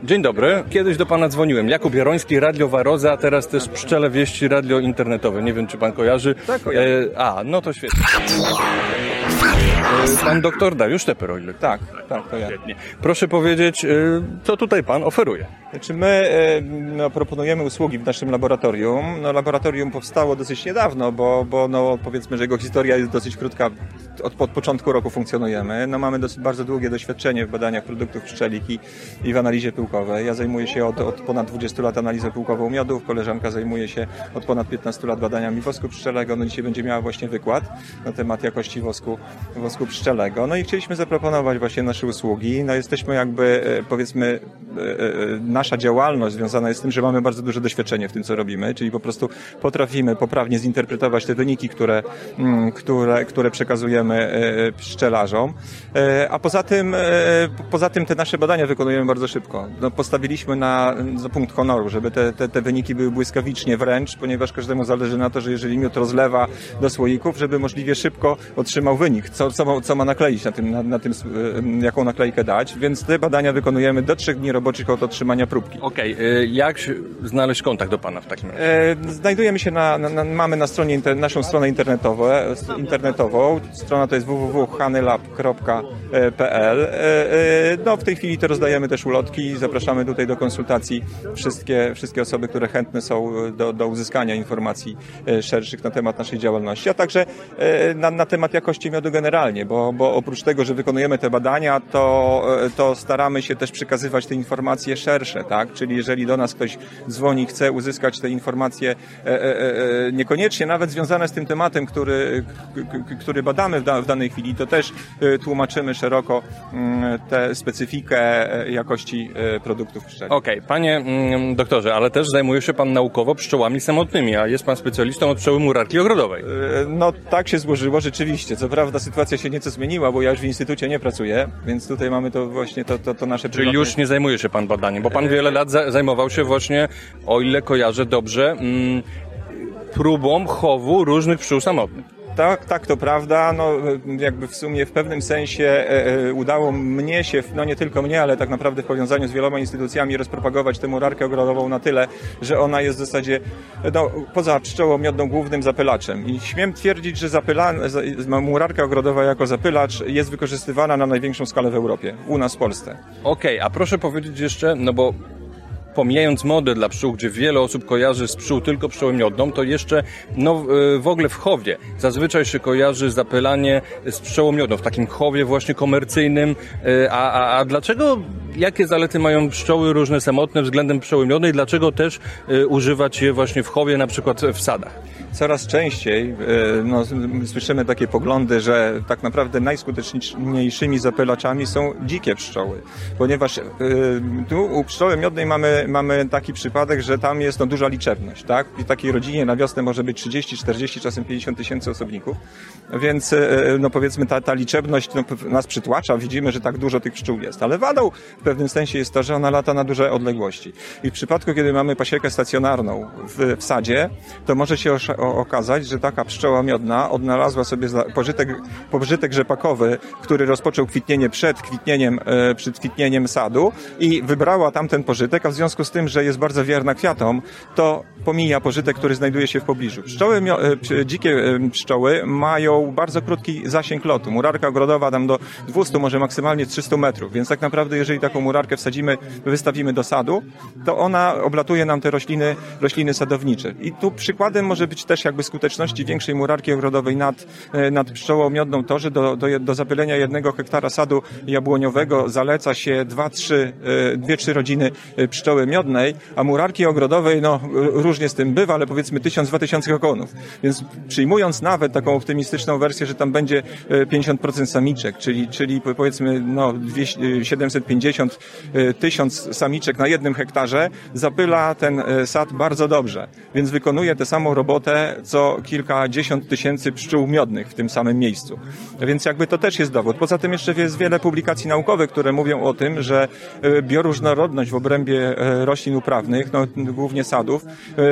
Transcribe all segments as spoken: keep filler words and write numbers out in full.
Dzień dobry. Kiedyś do pana dzwoniłem. Jakub Jaroński, Radio Waroza, a teraz też Pszczele Wieści, radio internetowe. Nie wiem, czy pan kojarzy. Tak, kojarzę. E, a, no to świetnie. E, pan doktor Dariusz Teper, o ile. Tak, tak, to ja. Świetnie. Proszę powiedzieć, e, co tutaj pan oferuje? Znaczy my no, proponujemy usługi w naszym laboratorium. No, laboratorium powstało dosyć niedawno, bo, bo no, powiedzmy, że jego historia jest dosyć krótka. Od, od początku roku funkcjonujemy. No, mamy dosyć bardzo długie doświadczenie w badaniach produktów pszczelik i, i w analizie pyłkowej. Ja zajmuję się od, od ponad dwudziestu lat analizą pyłkową miodów. Koleżanka zajmuje się od ponad piętnastu lat badaniami wosku pszczelego. No, dzisiaj będzie miała właśnie wykład na temat jakości wosku, wosku pszczelego. No i chcieliśmy zaproponować właśnie nasze usługi. No, jesteśmy jakby, powiedzmy, nasza działalność związana jest z tym, że mamy bardzo duże doświadczenie w tym, co robimy, czyli po prostu potrafimy poprawnie zinterpretować te wyniki, które, które, które przekazujemy pszczelarzom, a poza tym, poza tym te nasze badania wykonujemy bardzo szybko. No, postawiliśmy na, na punkt honoru, żeby te, te, te wyniki były błyskawicznie wręcz, ponieważ każdemu zależy na to, że jeżeli miód rozlewa do słoików, żeby możliwie szybko otrzymał wynik, co, co, co ma nakleić na tym, na, na tym, jaką naklejkę dać, więc te badania wykonujemy do trzech dni roboczych od otrzymania próbki. Okej, okay. Jak znaleźć kontakt do pana w takim razie? Znajdujemy się na, na, na mamy na stronie inter, naszą stronę internetową, internetową. Strona to jest w w w kropka hanylab kropka p l. No, w tej chwili to rozdajemy też ulotki i zapraszamy tutaj do konsultacji wszystkie, wszystkie osoby, które chętne są do, do uzyskania informacji szerszych na temat naszej działalności, a także na, na temat jakości miodu generalnie, bo, bo oprócz tego, że wykonujemy te badania, to, to staramy się też przekazywać te informacje szersze, tak? Czyli jeżeli do nas ktoś dzwoni, chce uzyskać te informacje e, e, e, niekoniecznie nawet związane z tym tematem, który, k, który badamy w, da, w danej chwili, to też e, tłumaczymy szeroko m, tę specyfikę jakości e, produktów pszczelich. Okej, okay. Panie mm, doktorze, ale też zajmuje się pan naukowo pszczołami samotnymi, a jest pan specjalistą od pszczoły murarki ogrodowej. E, no tak się złożyło rzeczywiście. Co prawda sytuacja się nieco zmieniła, bo ja już w instytucie nie pracuję, więc tutaj mamy to właśnie to, to, to nasze... Czyli prywatne... już nie zajmuje się pan badaniem, bo pan wiele lat za- zajmował się właśnie, o ile kojarzę dobrze, mm, próbą chowu różnych pszczół samotnych. Tak, tak, to prawda. No, jakby w sumie w pewnym sensie e, udało mnie się, no nie tylko mnie, ale tak naprawdę w powiązaniu z wieloma instytucjami rozpropagować tę murarkę ogrodową na tyle, że ona jest w zasadzie, no, poza pszczołą miodną głównym zapylaczem. I śmiem twierdzić, że zapyla, murarka ogrodowa jako zapylacz jest wykorzystywana na największą skalę w Europie, u nas w Polsce. Okej, okay, a proszę powiedzieć jeszcze, no bo pomijając modę dla pszczół, gdzie wiele osób kojarzy z pszczół tylko pszczołę miodną, to jeszcze no, w ogóle w chowie zazwyczaj się kojarzy zapylanie z pszczołą miodną, w takim chowie właśnie komercyjnym. A, a, a dlaczego, jakie zalety mają pszczoły różne samotne względem pszczoły miodnej? Dlaczego też y, używać je właśnie w chowie, na przykład w sadach? Coraz częściej y, no, słyszymy takie poglądy, że tak naprawdę najskuteczniejszymi zapylaczami są dzikie pszczoły, ponieważ y, tu u pszczoły miodnej mamy mamy taki przypadek, że tam jest no, duża liczebność, tak? W takiej rodzinie na wiosnę może być trzydzieści, czterdzieści, czasem pięćdziesiąt tysięcy osobników, więc no powiedzmy ta, ta liczebność no, nas przytłacza, widzimy, że tak dużo tych pszczół jest, ale wadą w pewnym sensie jest to, że ona lata na duże odległości i w przypadku, kiedy mamy pasiekę stacjonarną w, w sadzie, to może się o, o, okazać, że taka pszczoła miodna odnalazła sobie pożytek, pożytek rzepakowy, który rozpoczął kwitnienie przed kwitnieniem, e, przed kwitnieniem sadu i wybrała tamten pożytek, a w związku z tym, że jest bardzo wierna kwiatom, to pomija pożytek, który znajduje się w pobliżu. Pszczoły, dzikie pszczoły mają bardzo krótki zasięg lotu. Murarka ogrodowa tam do dwustu, może maksymalnie trzystu metrów, więc tak naprawdę jeżeli taką murarkę wsadzimy, wystawimy do sadu, to ona oblatuje nam te rośliny, rośliny sadownicze. I tu przykładem może być też jakby skuteczności większej murarki ogrodowej nad, nad pszczołą miodną to, że do, do, do zapylenia jednego hektara sadu jabłoniowego zaleca się dwa, trzy, dwie, trzy rodziny pszczoły miodnej, a murarki ogrodowej, no różnie z tym bywa, ale powiedzmy tysiąc, dwa tysiące kokonów. Więc przyjmując nawet taką optymistyczną wersję, że tam będzie pięćdziesiąt procent samiczek, czyli, czyli powiedzmy no siedemset pięćdziesiąt, tysiąc samiczek na jednym hektarze, zapyla ten sad bardzo dobrze. Więc wykonuje tę samą robotę, co kilkadziesiąt tysięcy pszczół miodnych w tym samym miejscu. Więc jakby to też jest dowód. Poza tym jeszcze jest wiele publikacji naukowych, które mówią o tym, że bioróżnorodność w obrębie roślin uprawnych, no, głównie sadów,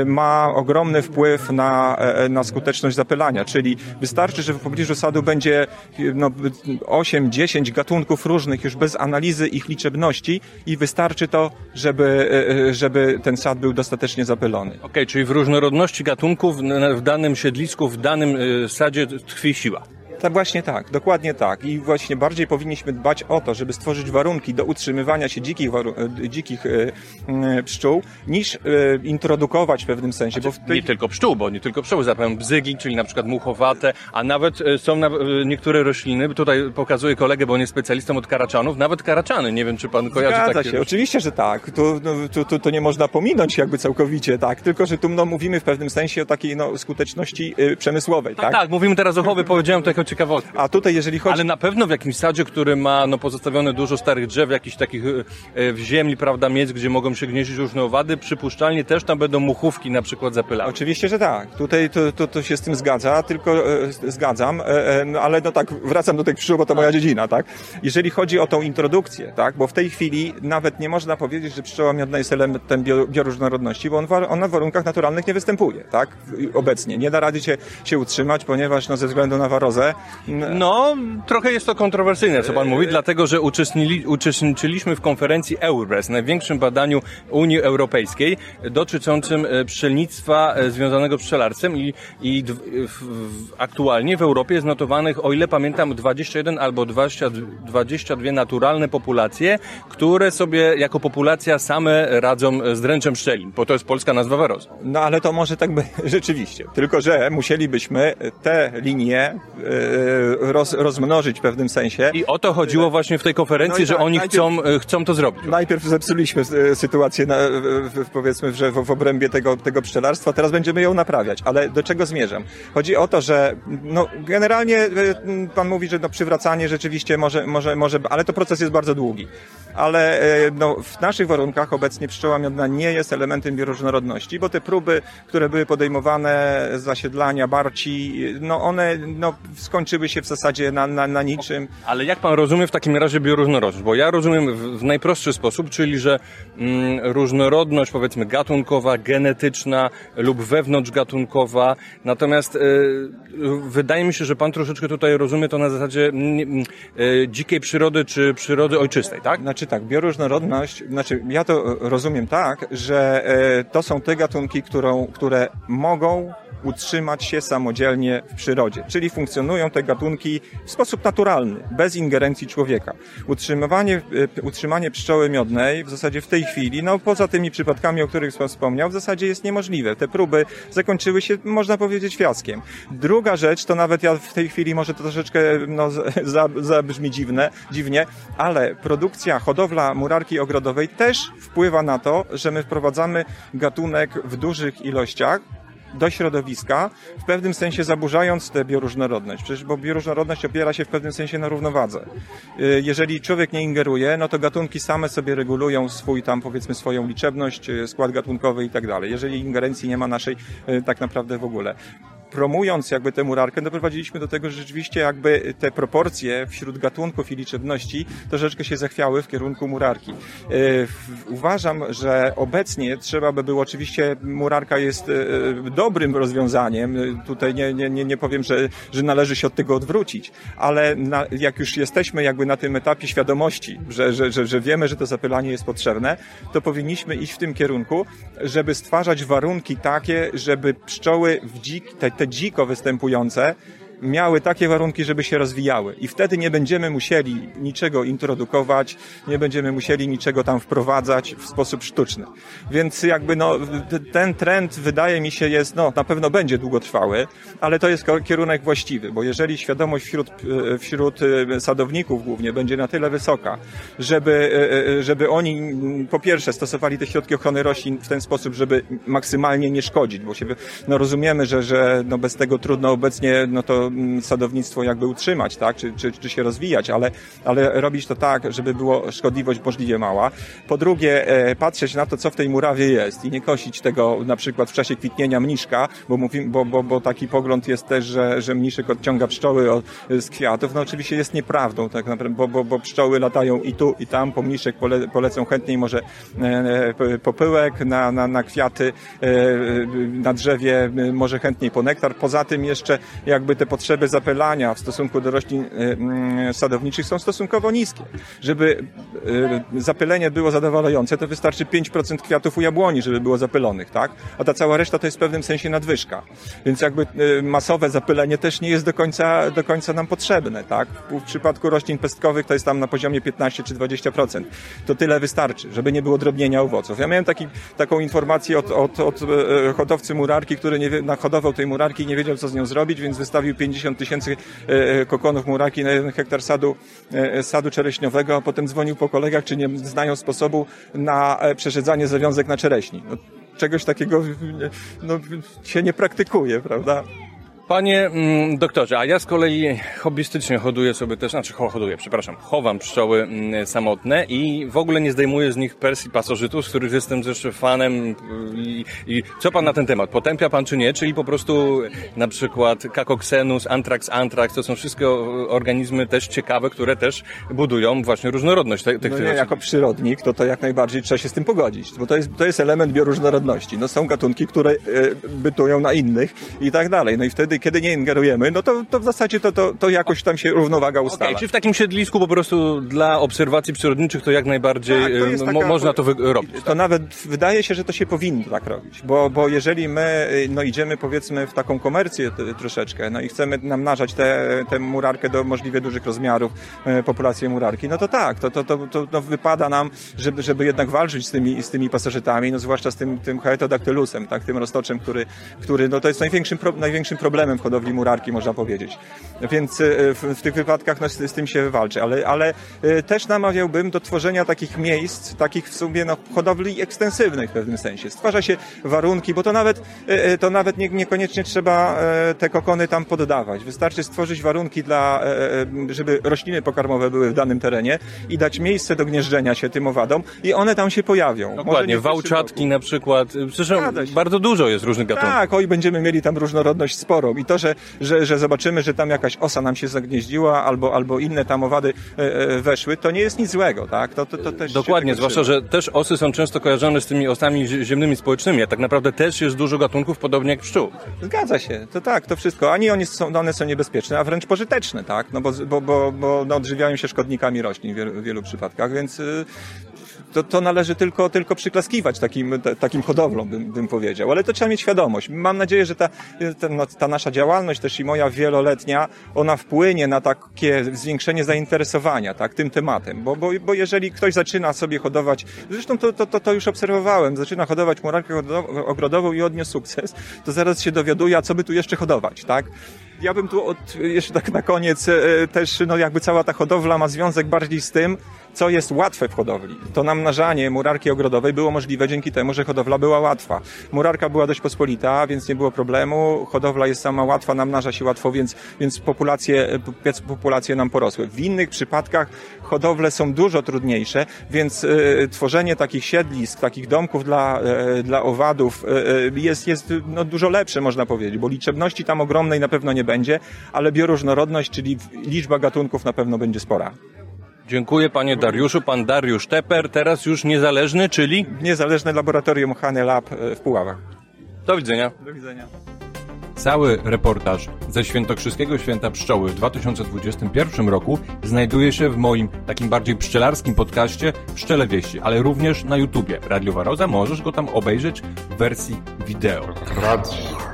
ma ogromny wpływ na, na skuteczność zapylania, czyli wystarczy, że w pobliżu sadu będzie no, osiem dziesięć gatunków różnych już bez analizy ich liczebności liczebności i wystarczy to, żeby, żeby ten sad był dostatecznie zapylony. Okej, okay, czyli w różnorodności gatunków w danym siedlisku, w danym sadzie tkwi siła. Tak, właśnie tak, dokładnie tak. I właśnie bardziej powinniśmy dbać o to, żeby stworzyć warunki do utrzymywania się dzikich, dzikich e, e, pszczół, niż e, introdukować w pewnym sensie. Znaczy, bo w tej... Nie tylko pszczół, bo nie tylko pszczoły, zapewne bzygi, czyli na przykład muchowate, a nawet są na, niektóre rośliny, tutaj pokazuję kolegę, bo on jest specjalistą od karaczanów, nawet karaczany, nie wiem, czy pan kojarzy Zgadza takie... się, oczywiście, że tak. Tu, no, tu, tu, tu nie można pominąć jakby całkowicie, tak, tylko że tu no, mówimy w pewnym sensie o takiej no, skuteczności y, przemysłowej, tak? Tak, tak, mówimy teraz o chowie, powiedziałem to jako ciekawostkę. A tutaj jeżeli chodzi... Ale na pewno w jakimś sadzie, który ma no, pozostawione dużo starych drzew, jakichś takich e, w ziemi, prawda, miejsc, gdzie mogą się gnieździć różne owady, przypuszczalnie też tam będą muchówki na przykład zapylane. Oczywiście, że tak. Tutaj to, to, to się z tym zgadza, tylko e, zgadzam, e, e, ale no tak, wracam do tych pszczół, bo to moja dziedzina, tak? Jeżeli chodzi o tą introdukcję, tak? Bo w tej chwili nawet nie można powiedzieć, że pszczoła miodna jest elementem bio, bioróżnorodności, bo on, ona w warunkach naturalnych nie występuje, tak? Obecnie. Nie da rady się, się utrzymać, ponieważ no, ze względu na warozę... No, trochę jest to kontrowersyjne, co pan mówi, dlatego, że uczestniczyliśmy w konferencji EURES, największym badaniu Unii Europejskiej dotyczącym pszczelnictwa związanego z pszczelarstwem i, i w, w, aktualnie w Europie jest notowanych, o ile pamiętam, dwadzieścia jeden albo dwadzieścia, dwadzieścia dwie naturalne populacje, które sobie jako populacja same radzą z dręczem pszczeli, bo to jest polska nazwa warozy. No ale to może tak by rzeczywiście, tylko że musielibyśmy te linie roz, rozmnożyć w pewnym sensie. I o to chodziło właśnie w tej konferencji, no że tak, oni najpierw, chcą, chcą to zrobić. Najpierw zepsuliśmy sytuację na, w, powiedzmy, że w, w obrębie tego, tego pszczelarstwa, teraz będziemy ją naprawiać. Ale do czego zmierzam? Chodzi o to, że no, generalnie pan mówi, że no, przywracanie rzeczywiście może, może, może, ale to proces jest bardzo długi. Ale no, w naszych warunkach obecnie pszczoła miodna nie jest elementem bioróżnorodności, bo te próby, które były podejmowane z zasiedlania barci, no one no, skończyły się w zasadzie na, na, na niczym. Ale jak pan rozumie w takim razie bioróżnorodność? Bo ja rozumiem w, w najprostszy sposób, czyli że mm, różnorodność powiedzmy gatunkowa, genetyczna lub wewnątrzgatunkowa, natomiast y, wydaje mi się, że pan troszeczkę tutaj rozumie to na zasadzie y, y, dzikiej przyrody czy przyrody ojczystej, tak? Znaczy tak, bioróżnorodność, znaczy ja to rozumiem tak, że y, to są te gatunki, którą, które mogą utrzymać się samodzielnie w przyrodzie, czyli funkcjonują te gatunki w sposób naturalny, bez ingerencji człowieka. Utrzymywanie, utrzymanie pszczoły miodnej w zasadzie w tej chwili, no poza tymi przypadkami, o których pan wspomniał, w zasadzie jest niemożliwe. Te próby zakończyły się, można powiedzieć, fiaskiem. Druga rzecz, to nawet ja w tej chwili może to troszeczkę no, zabrzmi dziwne, dziwnie, ale produkcja, hodowla murarki ogrodowej też wpływa na to, że my wprowadzamy gatunek w dużych ilościach do środowiska, w pewnym sensie zaburzając tę bioróżnorodność. Przecież, bo bioróżnorodność opiera się w pewnym sensie na równowadze. Jeżeli człowiek nie ingeruje, no to gatunki same sobie regulują swój tam, powiedzmy, swoją liczebność, skład gatunkowy i tak dalej. Jeżeli ingerencji nie ma naszej tak naprawdę w ogóle. Promując jakby tę murarkę, doprowadziliśmy do tego, że rzeczywiście jakby te proporcje wśród gatunków i liczebności troszeczkę się zachwiały w kierunku murarki. Yy, uważam, że obecnie trzeba by było, oczywiście murarka jest yy, dobrym rozwiązaniem, tutaj nie, nie, nie, nie powiem, że, że należy się od tego odwrócić, ale na, jak już jesteśmy jakby na tym etapie świadomości, że, że, że, że wiemy, że to zapylanie jest potrzebne, to powinniśmy iść w tym kierunku, żeby stwarzać warunki takie, żeby pszczoły w dzik, te, te dziko występujące miały takie warunki, żeby się rozwijały. I wtedy nie będziemy musieli niczego introdukować, nie będziemy musieli niczego tam wprowadzać w sposób sztuczny. Więc jakby no, ten trend wydaje mi się jest, no na pewno będzie długotrwały, ale to jest kierunek właściwy, bo jeżeli świadomość wśród, wśród sadowników głównie będzie na tyle wysoka, żeby, żeby oni po pierwsze stosowali te środki ochrony roślin w ten sposób, żeby maksymalnie nie szkodzić, bo się, no rozumiemy, że, że no bez tego trudno obecnie, no to sadownictwo jakby utrzymać, tak, czy, czy, czy się rozwijać, ale, ale robić to tak, żeby było szkodliwość możliwie mała. Po drugie, e, patrzeć na to, co w tej murawie jest i nie kosić tego na przykład w czasie kwitnienia mniszka, bo, mówimy, bo, bo, bo taki pogląd jest też, że, że mniszek odciąga pszczoły od, z kwiatów. No oczywiście jest nieprawdą, tak naprawdę, bo, bo, bo pszczoły latają i tu, i tam, po mniszek pole, polecą chętniej może e, popyłek, na, na, na kwiaty, e, na drzewie może chętniej po nektar. Poza tym jeszcze jakby te potrzeby zapylania w stosunku do roślin sadowniczych są stosunkowo niskie. Żeby zapylenie było zadowalające, to wystarczy pięć procent kwiatów u jabłoni, żeby było zapylonych, tak? A ta cała reszta to jest w pewnym sensie nadwyżka. Więc jakby masowe zapylenie też nie jest do końca, do końca nam potrzebne, tak? W przypadku roślin pestkowych to jest tam na poziomie piętnaście czy dwadzieścia procent. To tyle wystarczy, żeby nie było drobnienia owoców. Ja miałem taki, taką informację od, od, od hodowcy murarki, który nie wie, nahodował tej murarki i nie wiedział, co z nią zrobić, więc wystawił pięćdziesiąt tysięcy kokonów murarki na jeden hektar sadu, sadu czereśniowego, a potem dzwonił po kolegach, czy nie znają sposobu na przeszedzanie zawiązek na czereśni. No, czegoś takiego no, się nie praktykuje, prawda? Panie mm, doktorze, a ja z kolei hobbystycznie hoduję sobie też, znaczy hoduję, przepraszam, chowam pszczoły mm, samotne i w ogóle nie zdejmuję z nich persji pasożytów, z których jestem zresztą fanem i, i co pan na ten temat? Potępia pan czy nie? Czyli po prostu na przykład Caccoxenus, Anthrax anthrax, to są wszystkie organizmy też ciekawe, które też budują właśnie różnorodność te, tych no nie, jako przyrodnik, to to jak najbardziej trzeba się z tym pogodzić, bo to jest, to jest element bioróżnorodności. No są gatunki, które e, bytują na innych i tak dalej. No i wtedy kiedy nie ingerujemy, no to, to w zasadzie to, to, to jakoś tam się równowaga ustala. Okej, czy w takim siedlisku po prostu dla obserwacji przyrodniczych to jak najbardziej tak, to taka, mo- można to wy- robić? To tak? Nawet wydaje się, że to się powinno tak robić, bo, bo jeżeli my no, idziemy powiedzmy w taką komercję t- troszeczkę, no i chcemy namnażać tę te, te murarkę do możliwie dużych rozmiarów, e, populację murarki, no to tak, to, to, to, to, to wypada nam, żeby, żeby jednak walczyć z tymi, z tymi pasożytami, no zwłaszcza z tym, tym Haetodactylusem, tak, tym roztoczem, który, który no to jest największym, pro, największym problemem w hodowli murarki, można powiedzieć. Więc w, w tych wypadkach no, z, z tym się walczy, ale, ale też namawiałbym do tworzenia takich miejsc, takich w sumie no, hodowli ekstensywnych w pewnym sensie. Stwarza się warunki, bo to nawet, to nawet nie, niekoniecznie trzeba te kokony tam poddawać. Wystarczy stworzyć warunki dla, żeby rośliny pokarmowe były w danym terenie i dać miejsce do gnieżdżenia się tym owadom i one tam się pojawią. Dokładnie, wałczatki na przykład. Zresztą bardzo dużo jest różnych gatunków. Tak, oj, będziemy mieli tam różnorodność sporą i to, że, że, że zobaczymy, że tam jakaś osa nam się zagnieździła albo, albo inne tam owady e, weszły, to nie jest nic złego, tak? To, to, to też dokładnie, zwłaszcza, że też osy są często kojarzone z tymi osami ziemnymi społecznymi, a tak naprawdę też jest dużo gatunków, podobnie jak pszczół. Zgadza się, to tak, to wszystko. Ani one są, one są niebezpieczne, a wręcz pożyteczne, tak? No bo, bo, bo, bo no, odżywiają się szkodnikami roślin w wielu, w wielu przypadkach, więc y, to, to należy tylko, tylko przyklaskiwać takim, t, takim hodowlom, bym, bym powiedział. Ale to trzeba mieć świadomość. Mam nadzieję, że ta, ta, no, ta nasza działalność też i moja wieloletnia, ona wpłynie na takie zwiększenie zainteresowania, tak, tym tematem. Bo, bo, bo jeżeli ktoś zaczyna sobie hodować, zresztą to, to, to, to już obserwowałem, zaczyna hodować murarkę ogrodową i odniósł sukces, to zaraz się dowiaduje, a co by tu jeszcze hodować, tak? Ja bym tu od, jeszcze tak na koniec e, też, no jakby cała ta hodowla ma związek bardziej z tym, co jest łatwe w hodowli. To namnażanie murarki ogrodowej było możliwe dzięki temu, że hodowla była łatwa. Murarka była dość pospolita, więc nie było problemu. Hodowla jest sama łatwa, namnaża się łatwo, więc, więc populacje, populacje nam porosły. W innych przypadkach hodowle są dużo trudniejsze, więc e, tworzenie takich siedlisk, takich domków dla, e, dla owadów e, jest, jest no, dużo lepsze, można powiedzieć, bo liczebności tam ogromnej na pewno nie będzie, ale bioróżnorodność, czyli liczba gatunków na pewno będzie spora. Dziękuję panie Dariuszu. Pan Dariusz Teper, teraz już niezależny, czyli? Niezależne laboratorium Honey Lab w Puławach. Do widzenia. Do widzenia. Cały reportaż ze Świętokrzyskiego Święta Pszczoły w dwa tysiące dwudziestym pierwszym roku znajduje się w moim takim bardziej pszczelarskim podcaście Pszczele Wieści, ale również na YouTubie. Radio Waroza, możesz go tam obejrzeć w wersji wideo. Radio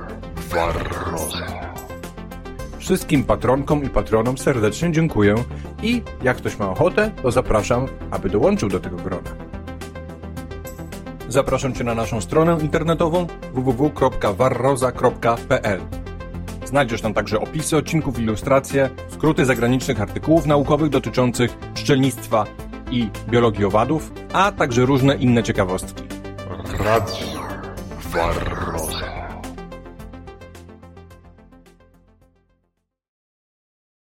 Waroza. Wszystkim patronkom i patronom serdecznie dziękuję i jak ktoś ma ochotę, to zapraszam, aby dołączył do tego grona. Zapraszam Cię na naszą stronę internetową w w w kropka warroza kropka p l. Znajdziesz tam także opisy odcinków, ilustracje, skróty zagranicznych artykułów naukowych dotyczących pszczelnictwa i biologii owadów, a także różne inne ciekawostki. Radio Waroza.